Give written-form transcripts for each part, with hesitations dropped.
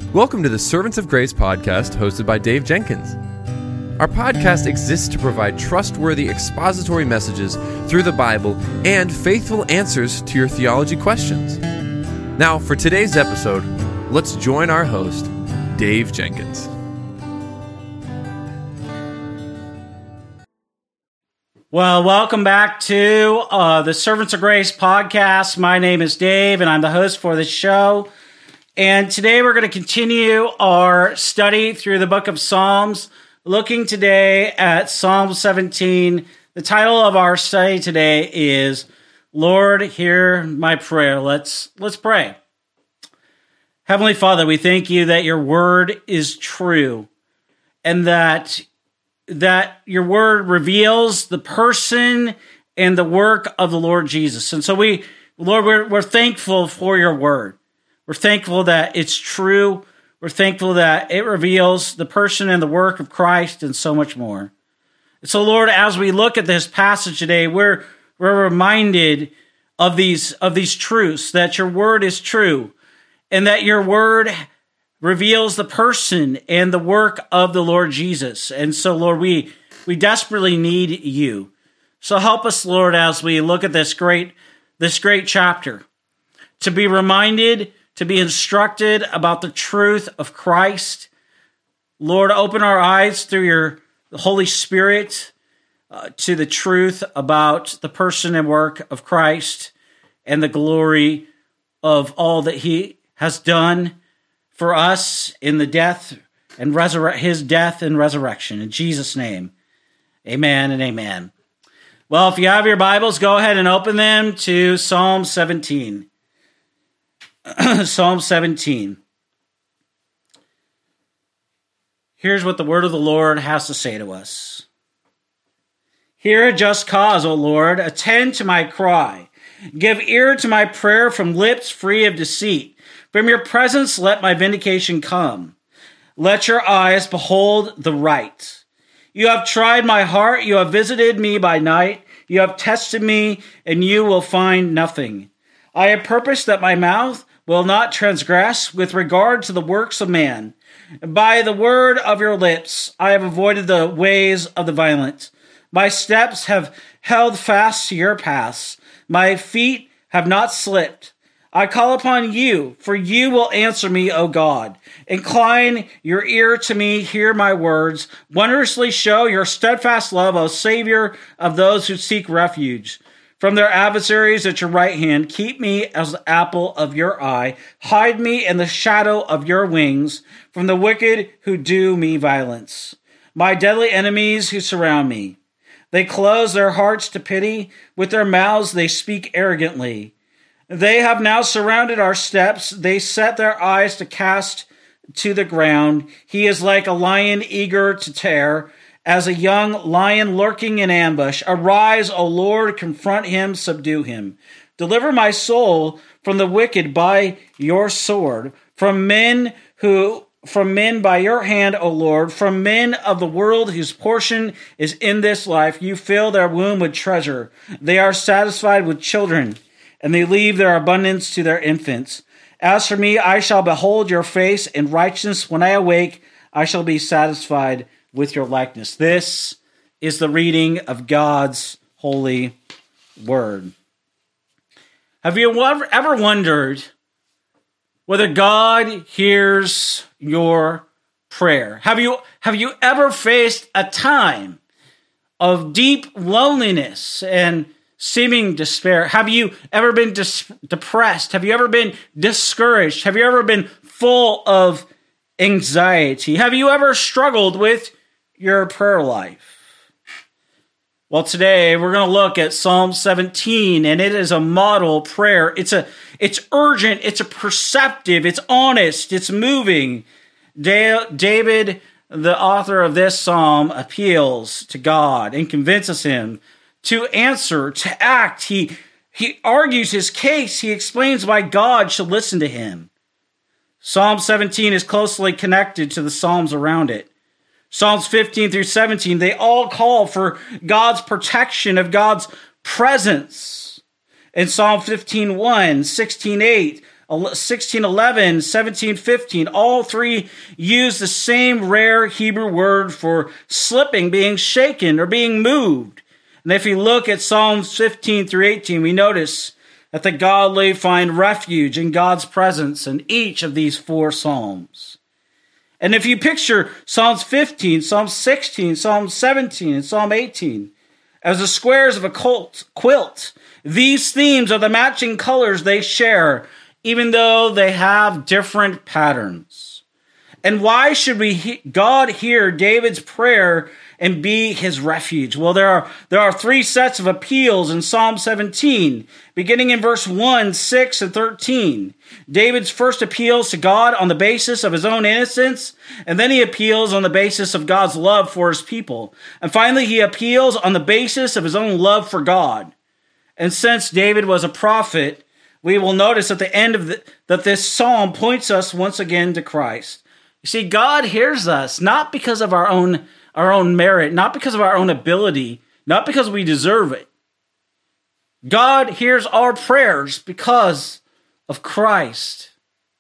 Welcome to the Servants of Grace podcast hosted by Dave Jenkins. Our podcast exists to provide trustworthy expository messages through the Bible and faithful answers to your theology questions. Now, for today's episode, let's join our host, Dave Jenkins. Well, welcome back to the Servants of Grace podcast. My name is Dave, and I'm the host for this show. And today we're going to continue our study through the book of Psalms, looking today at Psalm 17. The title of our study today is, Lord, Hear My Prayer. Let's pray. Heavenly Father, we thank you that your word is true and that your word reveals the person and the work of the Lord Jesus. And so we're thankful for your word. We're thankful that it's true. We're thankful that it reveals the person and the work of Christ and so much more. And so, Lord, as we look at this passage today, we're reminded of these truths, that your word is true and that your word reveals the person and the work of the Lord Jesus. And so, Lord, we desperately need you. So help us, Lord, as we look at this great chapter, to be reminded, to be instructed about the truth of Christ. Lord, open our eyes through your Holy Spirit to the truth about the person and work of Christ and the glory of all that he has done for us in the death and his death and resurrection. In Jesus' name, amen and amen. Well, if you have your Bibles, go ahead and open them to Psalm 17. Psalm 17. Here's what the word of the Lord has to say to us. Hear a just cause, O Lord. Attend to my cry. Give ear to my prayer from lips free of deceit. From your presence let my vindication come. Let your eyes behold the right. You have tried my heart. You have visited me by night. You have tested me, and you will find nothing. I have purposed that my mouth will not transgress with regard to the works of man. By the word of your lips I have avoided the ways of the violent. My steps have held fast to your paths. My feet have not slipped. I call upon you, for you will answer me, O God. Incline your ear to me, hear my words. Wondrously show your steadfast love, O Savior of those who seek refuge. From their adversaries at your right hand, keep me as the apple of your eye. Hide me in the shadow of your wings from the wicked who do me violence, my deadly enemies who surround me. They close their hearts to pity. With their mouths they speak arrogantly. They have now surrounded our steps. They set their eyes to cast to the ground. He is like a lion eager to tear, as a young lion lurking in ambush. Arise, O Lord, confront him, subdue him. Deliver my soul from the wicked by your sword, from men by your hand, O Lord, from men of the world whose portion is in this life. You fill their womb with treasure. They are satisfied with children, and they leave their abundance to their infants. As for me, I shall behold your face in righteousness. When I awake, I shall be satisfied with your likeness. This is the reading of God's holy word. Have you ever wondered whether God hears your prayer? Have you ever faced a time of deep loneliness and seeming despair? Have you ever been depressed? Have you ever been discouraged? Have you ever been full of anxiety? Have you ever struggled with your prayer life? Well, today we're going to look at Psalm 17, and it is a model prayer. It's urgent, it's perceptive, it's honest, it's moving. David, the author of this psalm, appeals to God and convinces him to answer, to act. He argues his case. He explains why God should listen to him. Psalm 17 is closely connected to the psalms around it. Psalms 15 through 17, they all call for God's protection, of God's presence. In Psalm 15:1, 16:8, 16:11, 17:15, all three use the same rare Hebrew word for slipping, being shaken, or being moved. And if you look at Psalms 15 through 18, we notice that the godly find refuge in God's presence in each of these four psalms. And if you picture Psalms 15, Psalm 16, Psalm 17, and Psalm 18 as the squares of a quilt, these themes are the matching colors they share, even though they have different patterns. And why should God hear David's prayer and be his refuge? Well, there are three sets of appeals in Psalm 17, beginning in verse 1, 6, and 13. David's first appeals to God on the basis of his own innocence, and then he appeals on the basis of God's love for his people. And finally, he appeals on the basis of his own love for God. And since David was a prophet, we will notice at the end of that this psalm points us once again to Christ. You see, God hears us not because of our own merit, not because of our own ability, not because we deserve it. God hears our prayers because of Christ.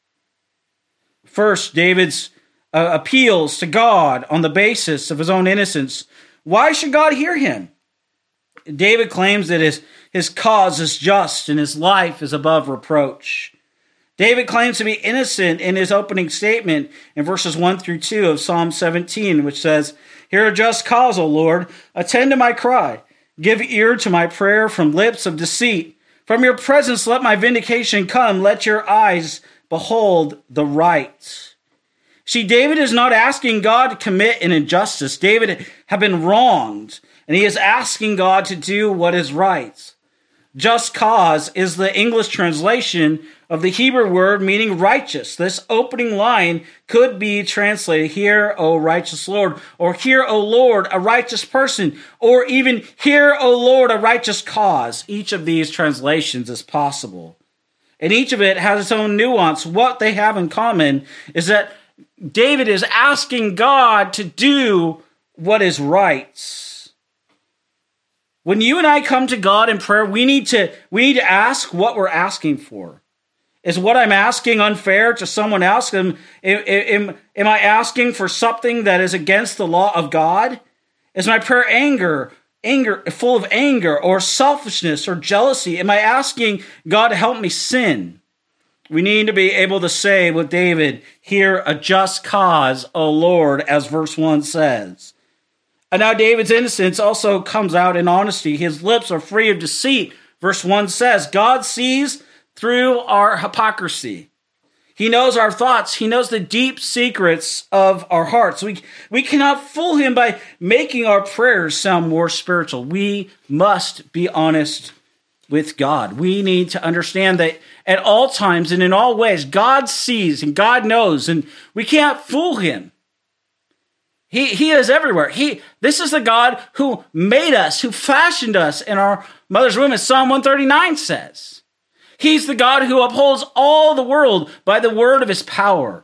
First, David's appeals to God on the basis of his own innocence. Why should God hear him? David claims that his cause is just and his life is above reproach. David claims to be innocent in his opening statement in verses 1 through 2 of Psalm 17, which says, "Hear a just cause, O Lord. Attend to my cry. Give ear to my prayer from lips of deceit. From your presence let my vindication come. Let your eyes behold the right." See, David is not asking God to commit an injustice. David had been wronged, and he is asking God to do what is right. Just cause is the English translation of the Hebrew word meaning righteous. This opening line could be translated, "Hear, O righteous Lord," or "Hear, O Lord, a righteous person," or even "Hear, O Lord, a righteous cause." Each of these translations is possible. And each of it has its own nuance. What they have in common is that David is asking God to do what is right. When you and I come to God in prayer, we need to ask what we're asking for. Is what I'm asking unfair to someone else? Am I asking for something that is against the law of God? Is my prayer full of anger or selfishness or jealousy? Am I asking God to help me sin? We need to be able to say with David, "Hear a just cause, O Lord," as verse 1 says. And now David's innocence also comes out in honesty. His lips are free of deceit. Verse 1 says, God sees through our hypocrisy. He knows our thoughts. He knows the deep secrets of our hearts. We cannot fool him by making our prayers sound more spiritual. We must be honest with God. We need to understand that at all times and in all ways, God sees and God knows, and we can't fool him. He is everywhere. This is the God who made us, who fashioned us in our mother's womb, as Psalm 139 says. He's the God who upholds all the world by the word of his power.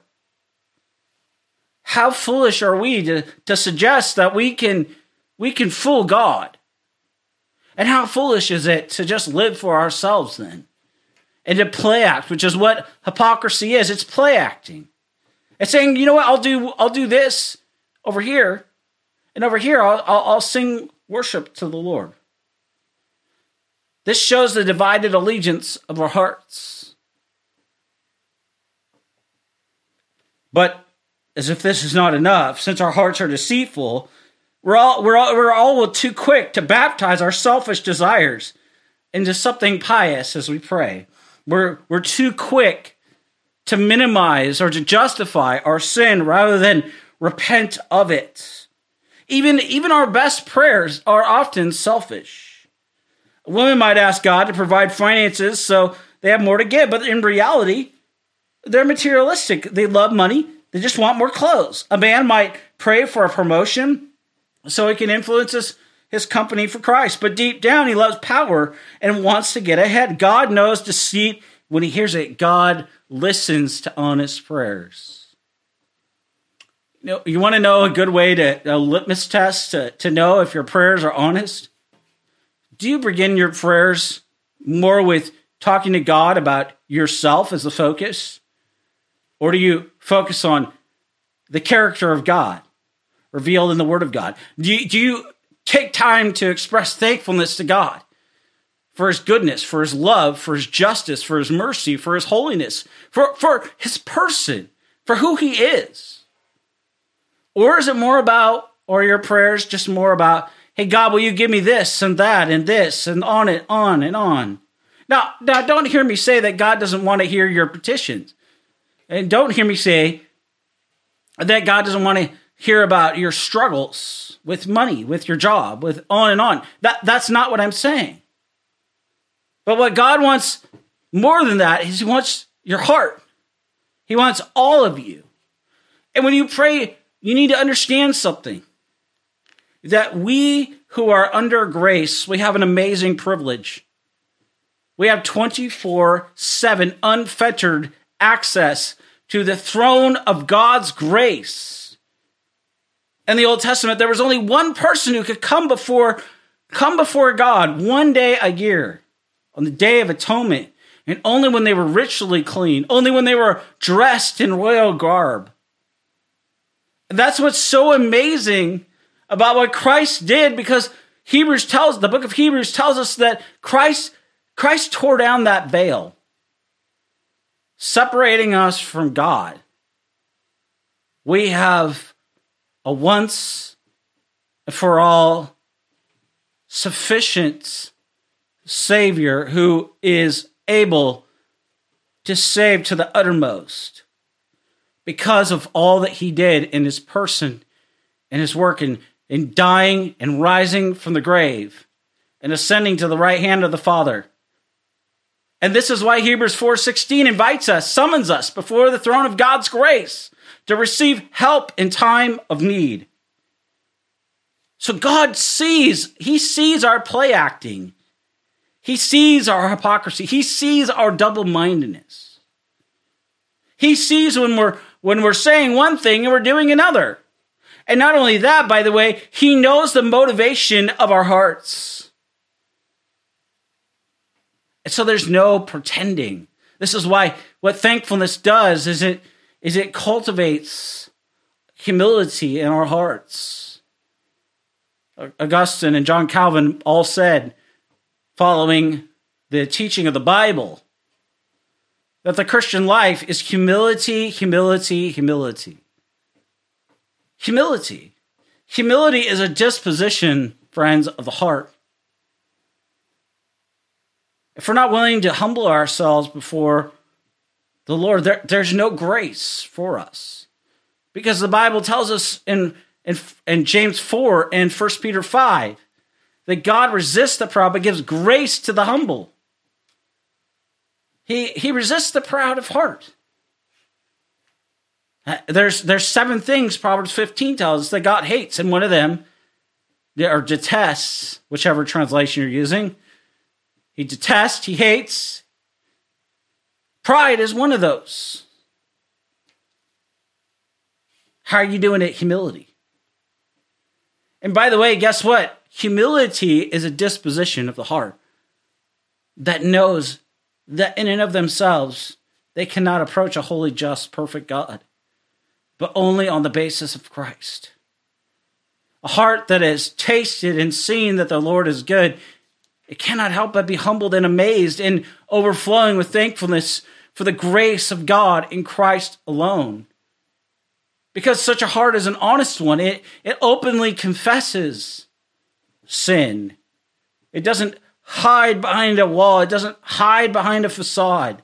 How foolish are we to suggest that we can fool God? And how foolish is it to just live for ourselves then? And to play act, which is what hypocrisy is. It's play acting. It's saying, you know what, I'll do this over here, and over here I'll sing worship to the Lord. This shows the divided allegiance of our hearts. But as if this is not enough, since our hearts are deceitful, we're all too quick to baptize our selfish desires into something pious as we pray. We're too quick to minimize or to justify our sin rather than repent of it. Even our best prayers are often selfish. Women might ask God to provide finances so they have more to give, but in reality, they're materialistic. They love money. They just want more clothes. A man might pray for a promotion so he can influence his company for Christ, but deep down he loves power and wants to get ahead. God knows deceit when he hears it. God listens to honest prayers. You want to know a good way a litmus test to know if your prayers are honest? Do you begin your prayers more with talking to God about yourself as the focus? Or do you focus on the character of God revealed in the Word of God? Do you take time to express thankfulness to God for His goodness, for His love, for His justice, for His mercy, for His holiness, for His person, for who He is? Or is it more about, or your prayers just more about, hey, God, will you give me this and that and this and on and on and on? Now, don't hear me say that God doesn't want to hear your petitions. And don't hear me say that God doesn't want to hear about your struggles with money, with your job, with on and on. That's not what I'm saying. But what God wants more than that is He wants your heart. He wants all of you. And when you pray, you need to understand something. That we who are under grace, we have an amazing privilege. We have 24/7 unfettered access to the throne of God's grace. In the Old Testament, there was only one person who could come before God one day a year, on the Day of Atonement, and only when they were ritually clean, only when they were dressed in royal garb. And that's what's so amazing about what Christ did, because the book of Hebrews tells us that Christ tore down that veil, separating us from God. We have a once and for all sufficient Savior who is able to save to the uttermost because of all that He did in His person and His work in dying and rising from the grave and ascending to the right hand of the Father. And this is why Hebrews 4:16 summons us before the throne of God's grace to receive help in time of need. So God He sees our play acting. He sees our hypocrisy. He sees our double-mindedness. He sees when we're saying one thing and we're doing another. And not only that, by the way, He knows the motivation of our hearts. And so there's no pretending. This is why what thankfulness does is it cultivates humility in our hearts. Augustine and John Calvin all said, following the teaching of the Bible, that the Christian life is humility, humility, humility. Humility. Humility is a disposition, friends, of the heart. If we're not willing to humble ourselves before the Lord, there's no grace for us. Because the Bible tells us in James 4 and 1 Peter 5 that God resists the proud but gives grace to the humble. He resists the proud of heart. There's 7 things Proverbs 15 tells us that God hates, and one of them, or detests, whichever translation you're using. He detests, He hates. Pride is one of those. How are you doing at humility? And by the way, guess what? Humility is a disposition of the heart that knows that in and of themselves, they cannot approach a holy, just, perfect God, but only on the basis of Christ. A heart that has tasted and seen that the Lord is good, it cannot help but be humbled and amazed and overflowing with thankfulness for the grace of God in Christ alone. Because such a heart is an honest one. It openly confesses sin. It doesn't hide behind a wall. It doesn't hide behind a facade.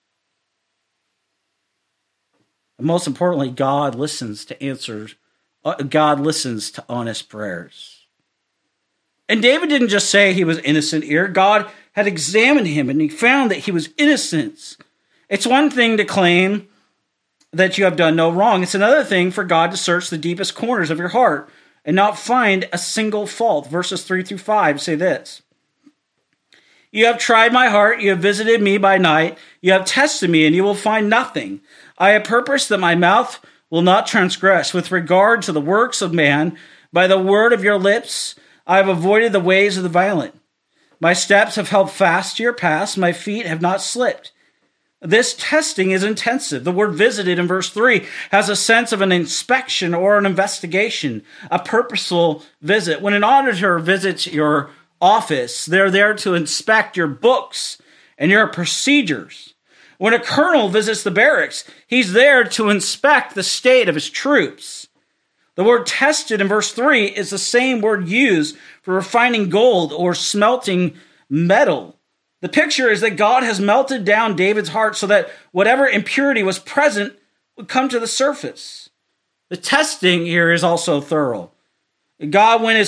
And most importantly, God listens to answers. God listens to honest prayers. And David didn't just say he was innocent here. God had examined him and He found that he was innocent. It's one thing to claim that you have done no wrong. It's another thing for God to search the deepest corners of your heart and not find a single fault. Verses 3-5 say this. You have tried my heart. You have visited me by night. You have tested me and you will find nothing. I have purposed that my mouth will not transgress with regard to the works of man. By the word of your lips, I have avoided the ways of the violent. My steps have held fast to your paths. My feet have not slipped. This testing is intensive. The word visited in verse 3 has a sense of an inspection or an investigation, a purposeful visit. When an auditor visits your office, they're there to inspect your books and your procedures. When a colonel visits the barracks, he's there to inspect the state of his troops. The word tested in verse 3 is the same word used for refining gold or smelting metal. The picture is that God has melted down David's heart so that whatever impurity was present would come to the surface. The testing here is also thorough. God went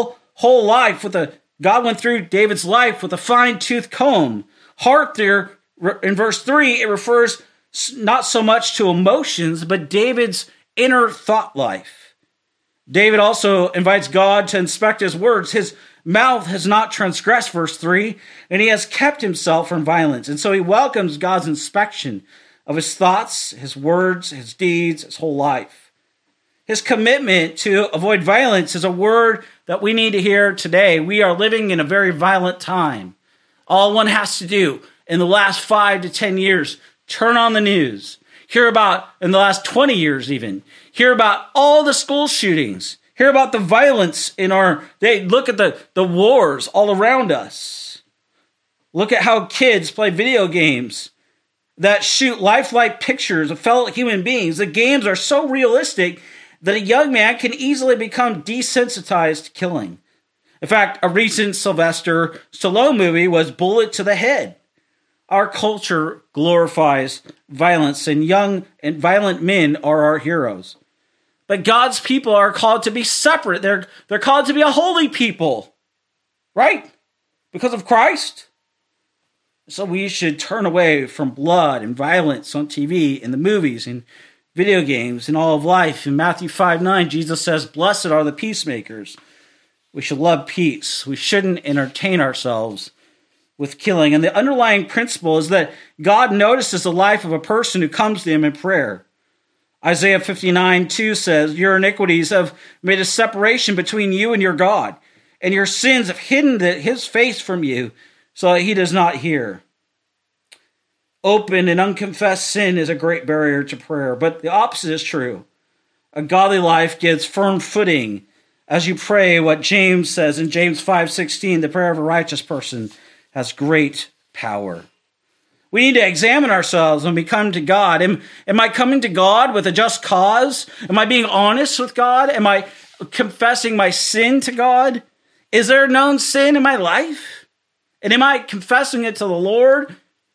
through David's life with a fine-tooth comb. Heart there, in verse 3, it refers not so much to emotions, but David's inner thought life. David also invites God to inspect his words. His mouth has not transgressed, verse 3, and he has kept himself from violence. And so he welcomes God's inspection of his thoughts, his words, his deeds, his whole life. His commitment to avoid violence is a word that we need to hear today. We are living in a very violent time. All one has to do in the last 5 to 10 years, turn on the news. Hear about, in the last 20 years even, hear about all the school shootings. Hear about the violence look at the wars all around us. Look at how kids play video games that shoot lifelike pictures of fellow human beings. The games are so realistic that a young man can easily become desensitized to killing. In fact, a recent Sylvester Stallone movie was Bullet to the Head. Our culture glorifies violence, and young and violent men are our heroes. But God's people are called to be separate. They're called to be a holy people, right? Because of Christ. So we should turn away from blood and violence on TV, in the movies, and video games, and all of life. In Matthew 5:9, Jesus says, "Blessed are the peacemakers." We should love peace. We shouldn't entertain ourselves with killing. And the underlying principle is that God notices the life of a person who comes to him in prayer. Isaiah 59:2 says, "Your iniquities have made a separation between you and your God, and your sins have hidden his face from you so that he does not hear." Open and unconfessed sin is a great barrier to prayer, but the opposite is true. A godly life gives firm footing as you pray what James says in James 5:16, the prayer of a righteous person has great power. We need to examine ourselves when we come to God. Am I coming to God with a just cause? Am I being honest with God? Am I confessing my sin to God? Is there known sin in my life? And am I confessing it to the Lord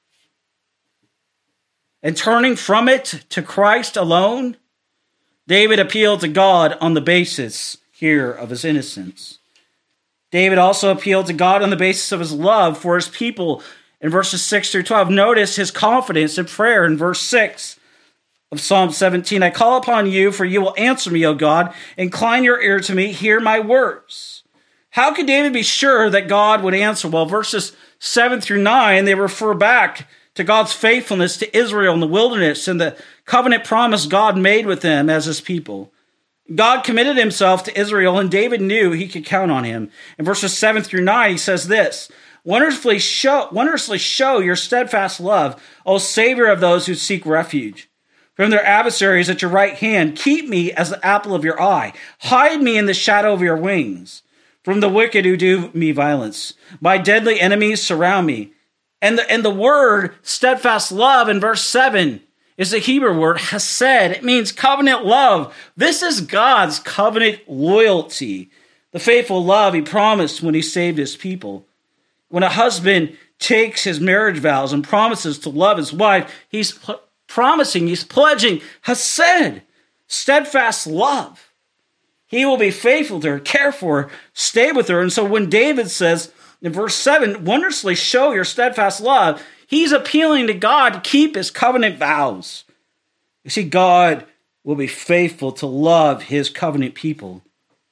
and turning from it to Christ alone? David appealed to God on the basis here of his innocence. David also appealed to God on the basis of his love for his people in verses 6 through 12. Notice his confidence in prayer in verse 6 of Psalm 17. "I call upon you, for you will answer me, O God. Incline your ear to me, hear my words." How could David be sure that God would answer? Well, verses 7 through 9, they refer back to God's faithfulness to Israel in the wilderness and the covenant promise God made with them as his people. God committed himself to Israel, and David knew he could count on him. In verses 7 through 9, he says this, wondrously show your steadfast love, O Savior of those who seek refuge. From their adversaries at your right hand, keep me as the apple of your eye. Hide me in the shadow of your wings. From the wicked who do me violence, my deadly enemies surround me. And the word steadfast love in verse 7 is the Hebrew word hesed. It means covenant love. This is God's covenant loyalty, the faithful love he promised when he saved his people. When a husband takes his marriage vows and promises to love his wife, he's pledging hesed, steadfast love. He will be faithful to her, care for her, stay with her. And so when David says in verse 7, wondrously show your steadfast love, he's appealing to God to keep his covenant vows. You see, God will be faithful to love his covenant people.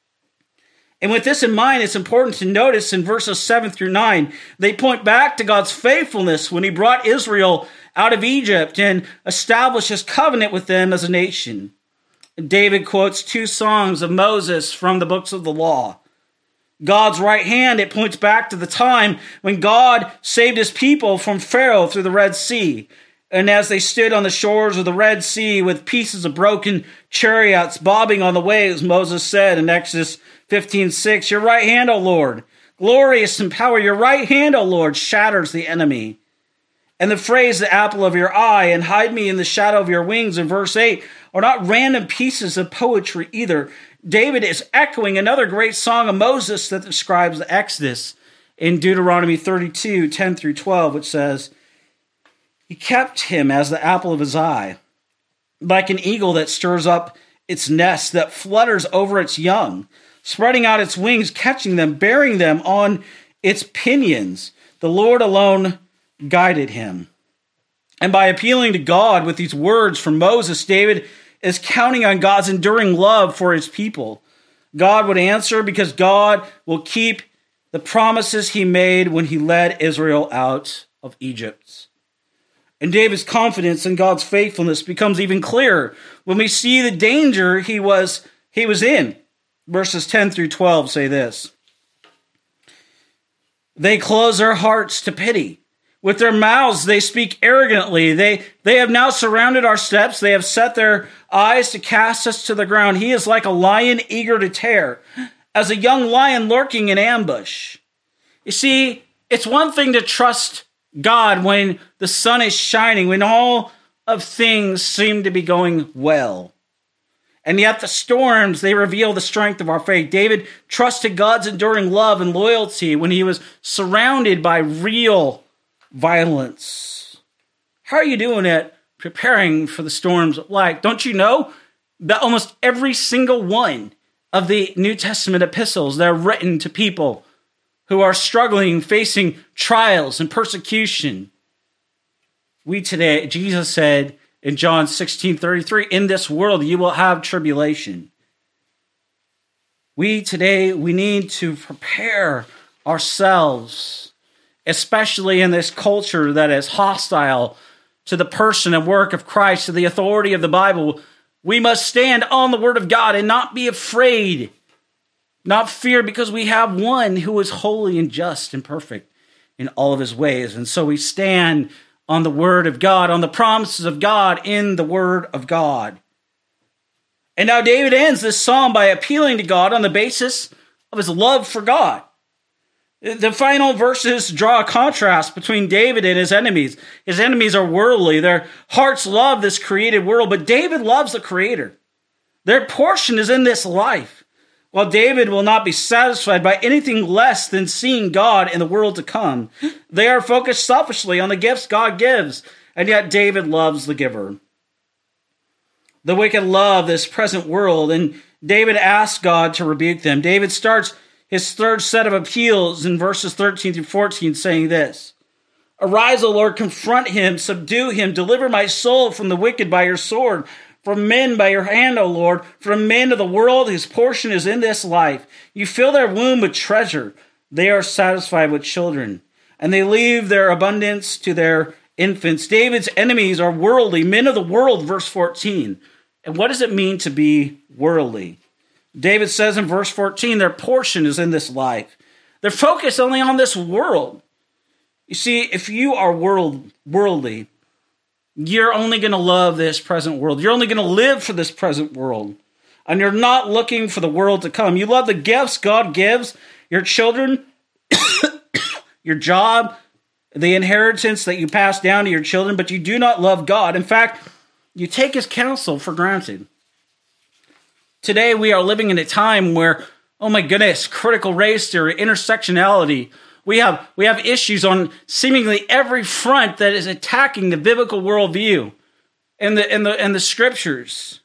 And with this in mind, it's important to notice in verses 7 through 9, they point back to God's faithfulness when he brought Israel out of Egypt and established his covenant with them as a nation. David quotes 2 songs of Moses from the books of the law. God's right hand, it points back to the time when God saved his people from Pharaoh through the Red Sea. And as they stood on the shores of the Red Sea with pieces of broken chariots bobbing on the waves, Moses said in Exodus 15:6, "Your right hand, O Lord, glorious in power, your right hand, O Lord, shatters the enemy." And the phrase, "the apple of your eye," and "hide me in the shadow of your wings" in verse 8 are not random pieces of poetry either. David is echoing another great song of Moses that describes the Exodus in Deuteronomy 32:10-12, which says, "He kept him as the apple of his eye, like an eagle that stirs up its nest, that flutters over its young, spreading out its wings, catching them, bearing them on its pinions. The Lord alone guided him." And by appealing to God with these words from Moses, David is counting on God's enduring love for his people. God would answer because God will keep the promises he made when he led Israel out of Egypt. And David's confidence in God's faithfulness becomes even clearer when we see the danger he was in. Verses 10-12 say this: "They close their hearts to pity. With their mouths they speak arrogantly. They have now surrounded our steps. They have set their eyes to cast us to the ground. He is like a lion eager to tear, as a young lion lurking in ambush." You see, it's one thing to trust God when the sun is shining, when all of things seem to be going well. And yet the storms, they reveal the strength of our faith. David trusted God's enduring love and loyalty when he was surrounded by real violence. How are you doing at preparing for the storms of life? Don't you know that almost every single one of the New Testament epistles, they're written to people who are struggling, facing trials and persecution? Jesus said in John 16:33, "In this world you will have tribulation." We need to prepare ourselves, especially in this culture that is hostile to the person and work of Christ, to the authority of the Bible. We must stand on the Word of God and not be afraid, not fear, because we have one who is holy and just and perfect in all of his ways. And so we stand on the Word of God, on the promises of God in the Word of God. And now David ends this psalm by appealing to God on the basis of his love for God. The final verses draw a contrast between David and his enemies. His enemies are worldly. Their hearts love this created world, but David loves the Creator. Their portion is in this life, while David will not be satisfied by anything less than seeing God in the world to come. They are focused selfishly on the gifts God gives, and yet David loves the giver. The wicked love this present world, and David asks God to rebuke them. David starts his third set of appeals in verses 13-14, saying this: "Arise, O Lord, confront him, subdue him, deliver my soul from the wicked by your sword, from men by your hand, O Lord, from men of the world whose portion is in this life. You fill their womb with treasure. They are satisfied with children, and they leave their abundance to their infants." David's enemies are worldly, men of the world, verse 14. And what does it mean to be worldly? David says in verse 14, their portion is in this life. They're focused only on this world. You see, if you are worldly, you're only going to love this present world. You're only going to live for this present world. And you're not looking for the world to come. You love the gifts God gives, your children, your job, the inheritance that you pass down to your children, but you do not love God. In fact, you take his counsel for granted. Today, we are living in a time where, oh my goodness, critical race theory, intersectionality. We have issues on seemingly every front that is attacking the biblical worldview and the scriptures.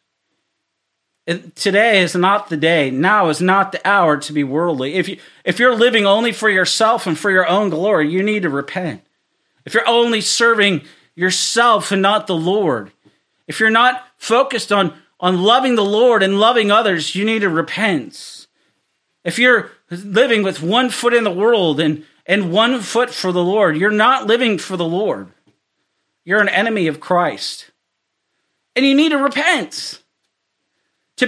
Today is not the day. Now is not the hour to be worldly. If you're living only for yourself and for your own glory, you need to repent. If you're only serving yourself and not the Lord, if you're not focused on loving the Lord and loving others, you need to repent. If you're living with 1 foot in the world and 1 foot for the Lord, you're not living for the Lord. You're an enemy of Christ. And you need to repent. To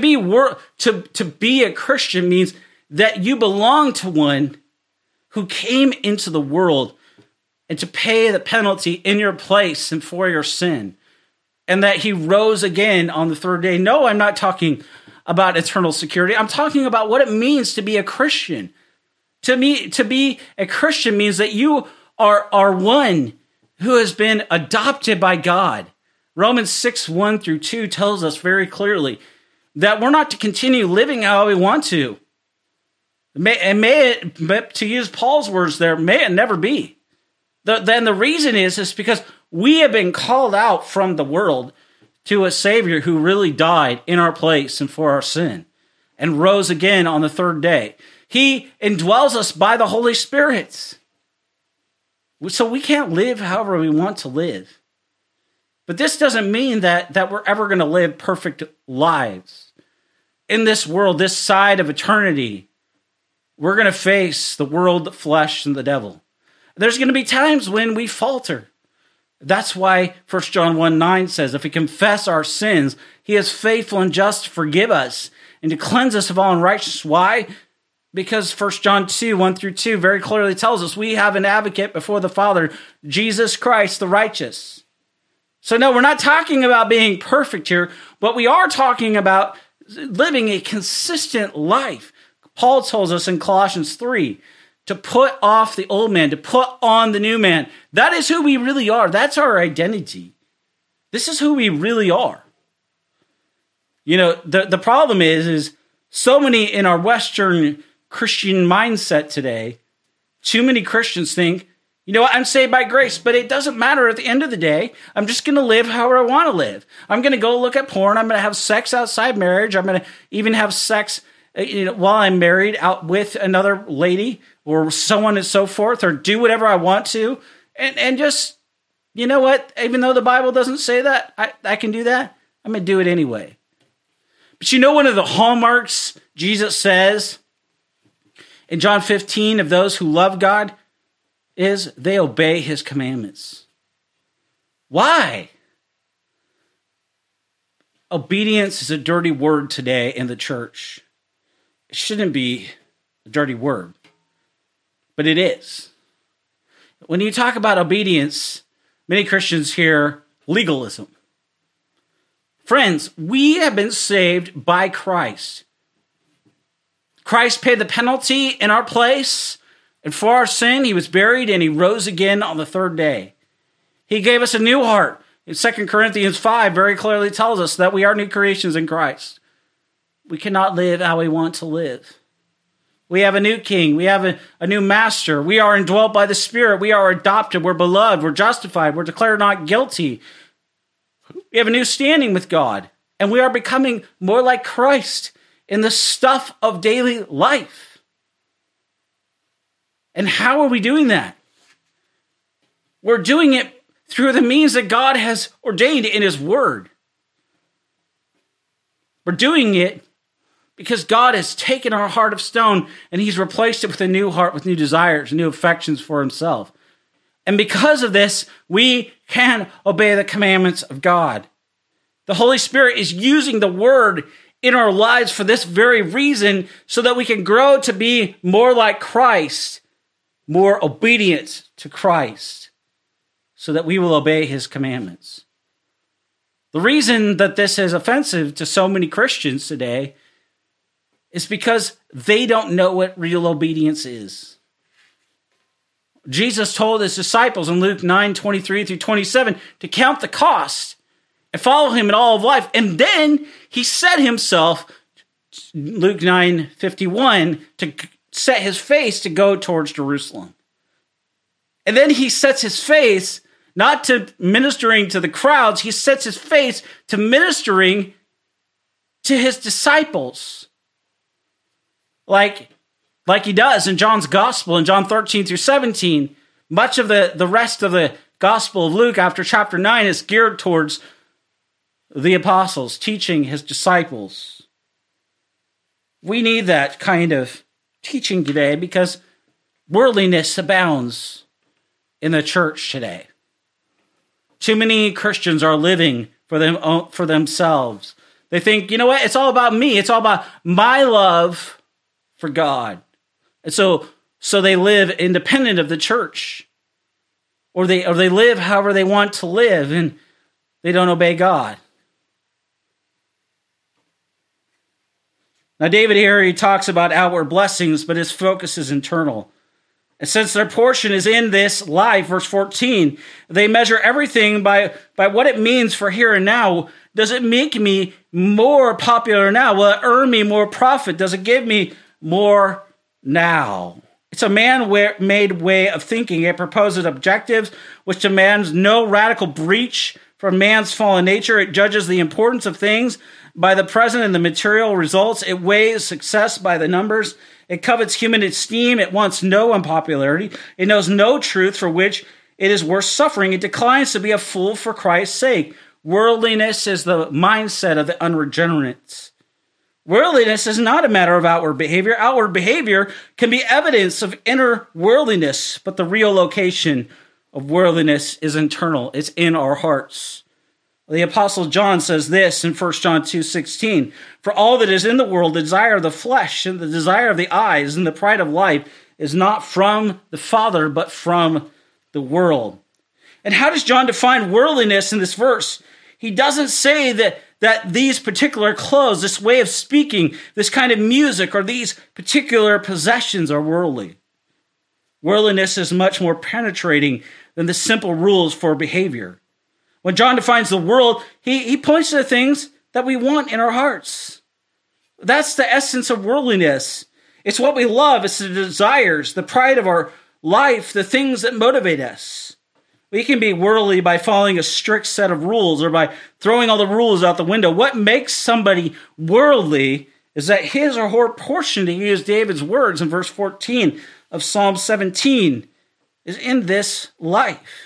be a Christian means that you belong to one who came into the world and to pay the penalty in your place and for your sin, and that he rose again on the third day. No, I'm not talking about eternal security. I'm talking about what it means to be a Christian. To be a Christian means that you are one who has been adopted by God. Romans 6:1-2 tells us very clearly that we're not to continue living how we want to. May it, to use Paul's words there, may it never be. Then the reason is because we have been called out from the world to a Savior who really died in our place and for our sin and rose again on the third day. He indwells us by the Holy Spirit. So we can't live however we want to live. But this doesn't mean that we're ever going to live perfect lives. In this world, this side of eternity, we're going to face the world, the flesh, and the devil. There's going to be times when we falter. That's why 1 John 1:9 says, if we confess our sins, he is faithful and just to forgive us and to cleanse us of all unrighteousness. Why? Because 1 John 2:1-2 very clearly tells us we have an advocate before the Father, Jesus Christ, the righteous. So no, we're not talking about being perfect here, but we are talking about living a consistent life. Paul tells us in Colossians 3 to put off the old man, to put on the new man. That is who we really are. That's our identity. This is who we really are. You know, the problem is so many in our Western Christian mindset today, too many Christians think, you know what, I'm saved by grace, but it doesn't matter at the end of the day. I'm just going to live however I want to live. I'm going to go look at porn. I'm going to have sex outside marriage. I'm going to even have sex while I'm married out with another lady or someone and so forth, or do whatever I want to. And just, you know what, even though the Bible doesn't say that, I can do that. I'm going to do it anyway. But you know, one of the hallmarks Jesus says in John 15 of those who love God is they obey his commandments. Why? Obedience is a dirty word today in the church. It shouldn't be a dirty word, but it is. When you talk about obedience, many Christians hear legalism. Friends, we have been saved by Christ. Christ paid the penalty in our place, and for our sin, he was buried and he rose again on the third day. He gave us a new heart. In 2 Corinthians 5 very clearly tells us that we are new creations in Christ. We cannot live how we want to live. We have a new king. We have a new master. We are indwelt by the Spirit. We are adopted. We're beloved. We're justified. We're declared not guilty. We have a new standing with God. And we are becoming more like Christ in the stuff of daily life. And how are we doing that? We're doing it through the means that God has ordained in his word. We're doing it because God has taken our heart of stone and he's replaced it with a new heart, with new desires, new affections for himself. And because of this, we can obey the commandments of God. The Holy Spirit is using the word in our lives for this very reason, so that we can grow to be more like Christ, more obedient to Christ, so that we will obey his commandments. The reason that this is offensive to so many Christians today is because they don't know what real obedience is. Jesus told his disciples in Luke 9:23-27 to count the cost and follow him in all of life. And then he set himself, Luke 9:51, to set his face to go towards Jerusalem. And then he sets his face not to ministering to the crowds, he sets his face to ministering to his disciples. Like he does in John's gospel in John 13-17. Much of the rest of the gospel of Luke after chapter 9 is geared towards the apostles, teaching his disciples. We need that kind of teaching today because worldliness abounds in the church today. Too many Christians are living for themselves. They think, you know what, it's all about me. It's all about my love for God. And so they live independent of the church. or they live however they want to live, and they don't obey God. Now, David here, he talks about outward blessings, but his focus is internal. And since their portion is in this life, verse 14, they measure everything by what it means for here and now. Does it make me more popular now? Will it earn me more profit? Does it give me more now? It's a man-made way of thinking. It proposes objectives which demands no radical breach from man's fallen nature. It judges the importance of things by the present and the material results. It weighs success by the numbers. It covets human esteem. It wants no unpopularity. It knows no truth for which it is worth suffering. It declines to be a fool for Christ's sake. Worldliness is the mindset of the unregenerate. Worldliness is not a matter of outward behavior. Outward behavior can be evidence of inner worldliness, but the real location of worldliness is internal. It's in our hearts. The Apostle John says this in 1 John 2:16, "For all that is in the world, the desire of the flesh and the desire of the eyes and the pride of life is not from the Father, but from the world." And how does John define worldliness in this verse? He doesn't say that these particular clothes, this way of speaking, this kind of music, or these particular possessions are worldly. Worldliness is much more penetrating than the simple rules for behavior. When John defines the world, he points to the things that we want in our hearts. That's the essence of worldliness. It's what we love. It's the desires, the pride of our life, the things that motivate us. We can be worldly by following a strict set of rules or by throwing all the rules out the window. What makes somebody worldly is that his or her portion, to use David's words in verse 14 of Psalm 17, is in this life.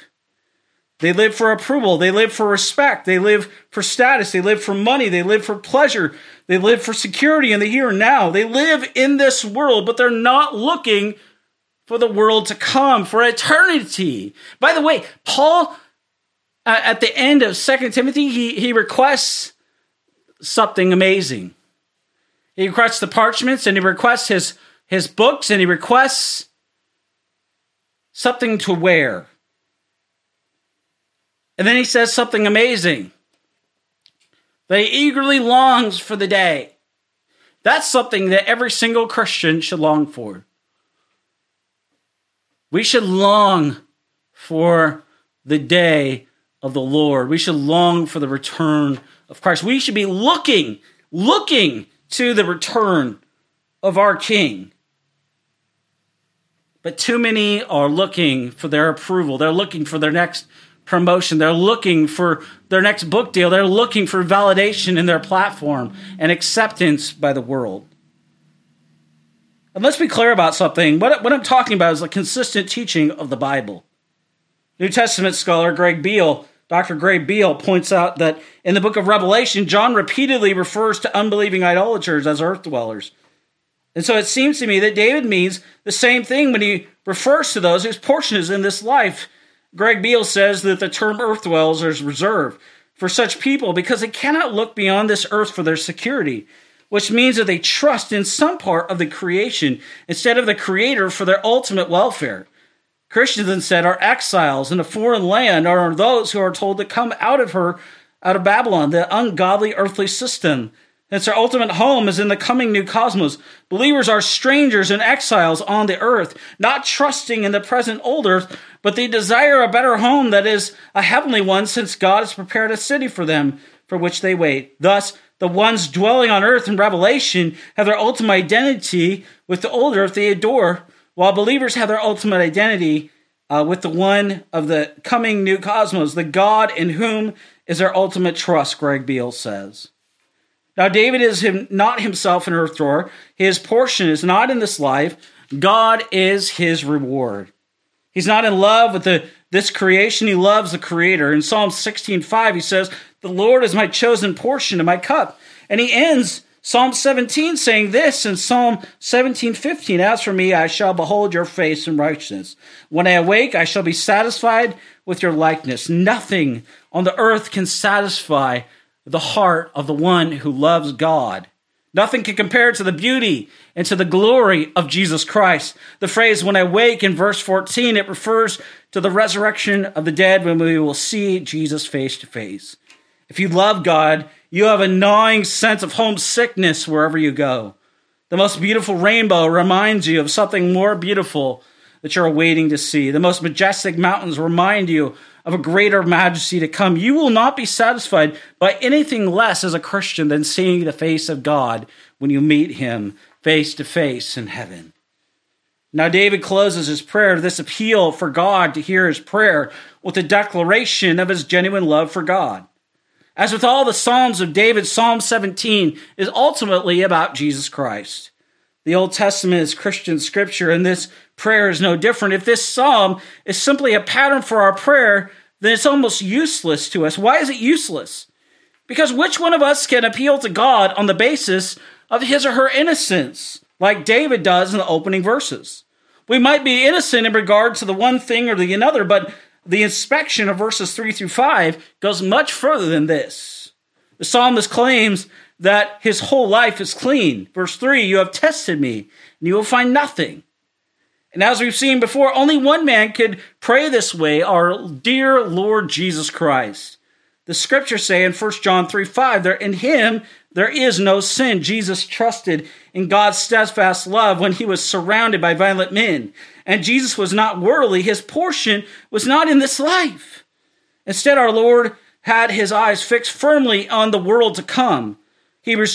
They live for approval. They live for respect. They live for status. They live for money. They live for pleasure. They live for security in the here and now. They live in this world, but they're not looking for the world to come, for eternity. By the way, Paul, at the end of 2 Timothy, he requests something amazing. He requests the parchments, and he requests his books, and he requests something to wear. And then he says something amazing. They eagerly longs for the day. That's something that every single Christian should long for. We should long for the day of the Lord. We should long for the return of Christ. We should be looking to the return of our King. But too many are looking for their approval. They're looking for their next promotion. They're looking for their next book deal. They're looking for validation in their platform and acceptance by the world. And let's be clear about something. What I'm talking about is the consistent teaching of the Bible. New Testament scholar Dr. Greg Beale, points out that in the book of Revelation, John repeatedly refers to unbelieving idolaters as earth dwellers. And so it seems to me that David means the same thing when he refers to those whose portion is in this life. Greg Beale says that the term earth dwellers is reserved for such people because they cannot look beyond this earth for their security, which means that they trust in some part of the creation instead of the Creator for their ultimate welfare. Christians instead are exiles in a foreign land, or are those who are told to come out of Babylon, the ungodly earthly system. Since their ultimate home is in the coming new cosmos. Believers are strangers and exiles on the earth, not trusting in the present old earth, but they desire a better home that is a heavenly one, since God has prepared a city for them, for which they wait. Thus, the ones dwelling on earth in Revelation have their ultimate identity with the old earth they adore, while believers have their ultimate identity with the one of the coming new cosmos, the God in whom is their ultimate trust, Greg Beale says. Now, David is not himself an earth dweller. His portion is not in this life. God is his reward. He's not in love with this creation. He loves the Creator. In Psalm 16:5, he says, "The Lord is my chosen portion and my cup." And he ends Psalm 17 saying this in Psalm 17:15, "As for me, I shall behold your face in righteousness. When I awake, I shall be satisfied with your likeness." Nothing on the earth can satisfy the heart of the one who loves God. Nothing can compare to the beauty and to the glory of Jesus Christ. The phrase, "when I wake," in verse 14, it refers to the resurrection of the dead when we will see Jesus face to face. If you love God, you have a gnawing sense of homesickness wherever you go. The most beautiful rainbow reminds you of something more beautiful that you're waiting to see. The most majestic mountains remind you of a greater majesty to come. You will not be satisfied by anything less as a Christian than seeing the face of God when you meet him face to face in heaven. Now, David closes his prayer, this appeal for God to hear his prayer, with a declaration of his genuine love for God. As with all the Psalms of David, Psalm 17 is ultimately about Jesus Christ. The Old Testament is Christian scripture, and this prayer is no different. If this psalm is simply a pattern for our prayer, then it's almost useless to us. Why is it useless? Because which one of us can appeal to God on the basis of his or her innocence, like David does in the opening verses? We might be innocent in regard to the one thing or the another, but the inspection of verses 3 through 5 goes much further than this. The psalmist claims that his whole life is clean. Verse 3, you have tested me, and you will find nothing. And as we've seen before, only one man could pray this way, our dear Lord Jesus Christ. The scriptures say in 1 John 3:5, that in him there is no sin. Jesus trusted in God's steadfast love when he was surrounded by violent men. And Jesus was not worldly. His portion was not in this life. Instead, our Lord had his eyes fixed firmly on the world to come. Hebrews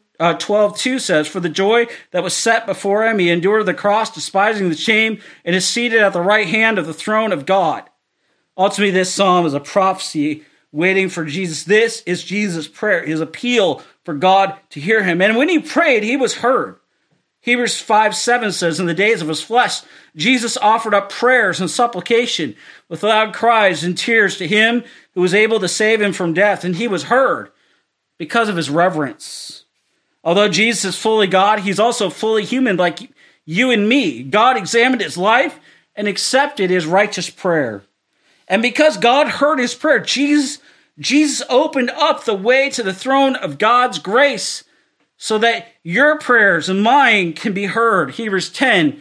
12:2 says, for the joy that was set before him, he endured the cross, despising the shame, and is seated at the right hand of the throne of God. Ultimately, this psalm is a prophecy waiting for Jesus. This is Jesus' prayer, his appeal for God to hear him. And when he prayed, he was heard. Hebrews 5:7 says, in the days of his flesh, Jesus offered up prayers and supplication with loud cries and tears to him who was able to save him from death, and he was heard because of his reverence. Although Jesus is fully God, he's also fully human like you and me. God examined his life and accepted his righteous prayer. And because God heard his prayer, Jesus opened up the way to the throne of God's grace so that your prayers and mine can be heard. Hebrews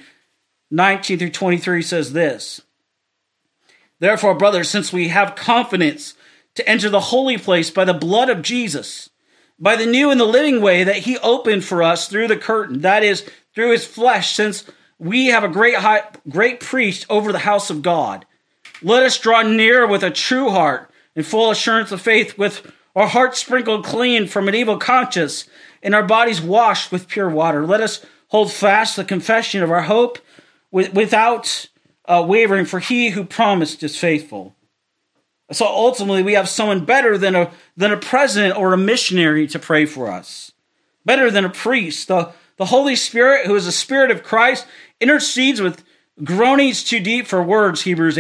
10:19 through 23 says this, therefore, brothers, since we have confidence to enter the holy place by the blood of Jesus, by the new and the living way that he opened for us through the curtain, that is, through his flesh, since we have a great priest over the house of God, let us draw near with a true heart and full assurance of faith, with our hearts sprinkled clean from an evil conscience and our bodies washed with pure water. Let us hold fast the confession of our hope without wavering, for he who promised is faithful. So ultimately, we have someone better than a president or a missionary to pray for us, better than a priest. The Holy Spirit, who is the Spirit of Christ, intercedes with groanings too deep for words, Romans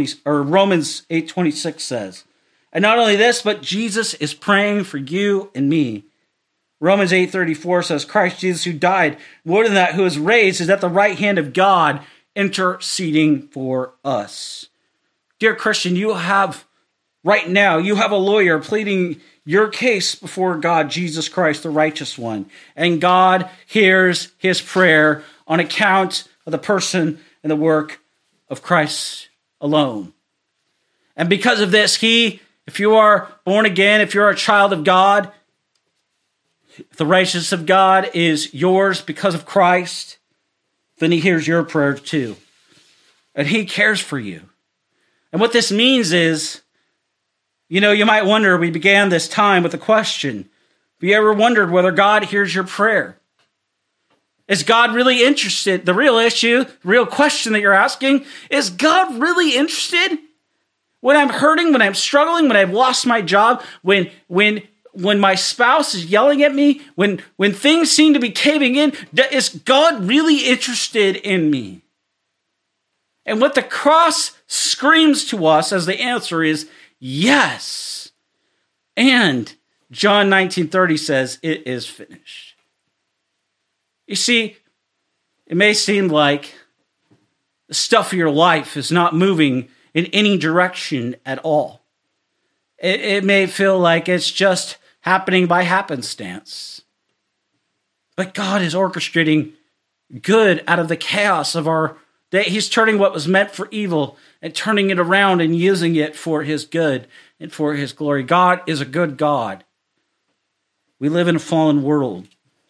8:26 says. And not only this, but Jesus is praying for you and me. Romans 8:34 says, Christ Jesus, who died, more than that, who is raised, is at the right hand of God, interceding for us. Dear Christian, right now, you have a lawyer pleading your case before God, Jesus Christ, the righteous one. And God hears his prayer on account of the person and the work of Christ alone. And because of this, if you are born again, if you're a child of God, if the righteousness of God is yours because of Christ, then he hears your prayer too. And he cares for you. And what this means is, you might wonder, we began this time with a question. Have you ever wondered whether God hears your prayer? Is God really interested? The real issue, the real question that you're asking, is God really interested? When I'm hurting, when I'm struggling, when I've lost my job, when my spouse is yelling at me, when things seem to be caving in, is God really interested in me? And what the cross screams to us as the answer is yes. And John 19:30 says, it is finished. You see, it may seem like the stuff of your life is not moving in any direction at all. It may feel like it's just happening by happenstance. But God is orchestrating good out of the chaos of our That he's turning what was meant for evil and turning it around and using it for his good and for his glory. God is a good God. We live in a fallen world.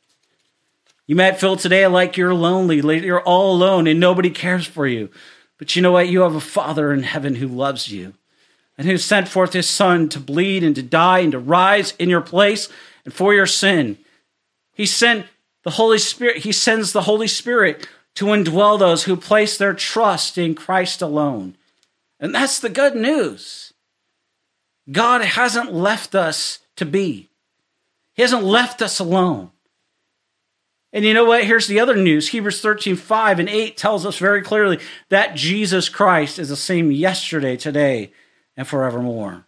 You might feel today like you're lonely, you're all alone and nobody cares for you. But you know what? You have a Father in heaven who loves you and who sent forth his Son to bleed and to die and to rise in your place and for your sin. He sent the Holy Spirit. He sends the Holy Spirit to indwell those who place their trust in Christ alone. And that's the good news. God hasn't left us to be. He hasn't left us alone. And you know what? Here's the other news. Hebrews 13:5 and 8 tells us very clearly that Jesus Christ is the same yesterday, today, and forevermore.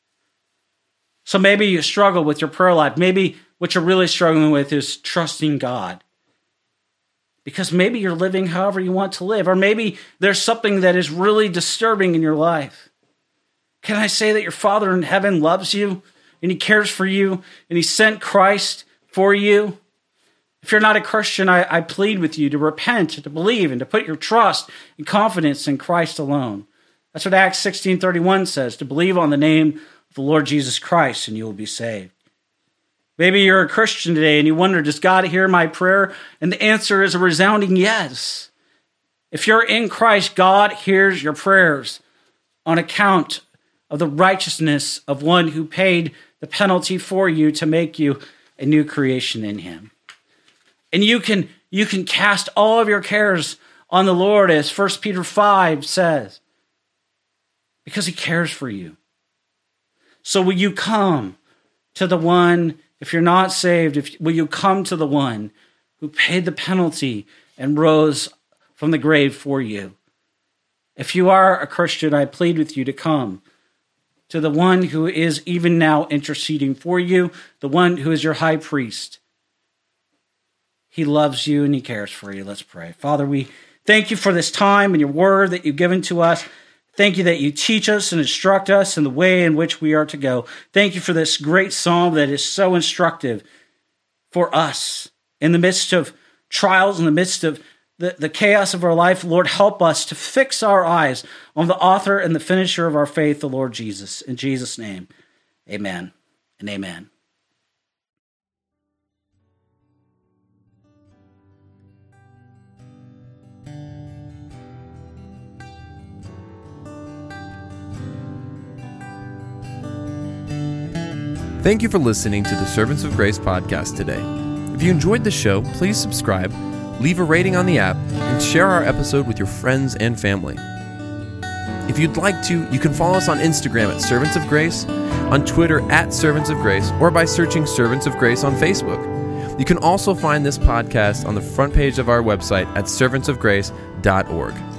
So maybe you struggle with your prayer life. Maybe what you're really struggling with is trusting God. Because maybe you're living however you want to live. Or maybe there's something that is really disturbing in your life. Can I say that your Father in heaven loves you and he cares for you and he sent Christ for you? If you're not a Christian, I plead with you to repent, to believe, and to put your trust and confidence in Christ alone. That's what Acts 16:31 says, to believe on the name of the Lord Jesus Christ and you will be saved. Maybe you're a Christian today and you wonder, does God hear my prayer? And the answer is a resounding yes. If you're in Christ, God hears your prayers on account of the righteousness of one who paid the penalty for you to make you a new creation in him. And you can cast all of your cares on the Lord, as 1 Peter 5 says, because he cares for you. So will you come to the one, if you're not saved, will you come to the one who paid the penalty and rose from the grave for you? If you are a Christian, I plead with you to come to the one who is even now interceding for you, the one who is your high priest. He loves you and he cares for you. Let's pray. Father, we thank you for this time and your word that you've given to us. Thank you that you teach us and instruct us in the way in which we are to go. Thank you for this great psalm that is so instructive for us in the midst of trials, in the midst of the chaos of our life. Lord, help us to fix our eyes on the author and the finisher of our faith, the Lord Jesus. In Jesus' name, amen and amen. Thank you for listening to the Servants of Grace podcast today. If you enjoyed the show, please subscribe, leave a rating on the app, and share our episode with your friends and family. If you'd like to, you can follow us on Instagram at Servants of Grace, on Twitter at Servants of Grace, or by searching Servants of Grace on Facebook. You can also find this podcast on the front page of our website at servantsofgrace.org.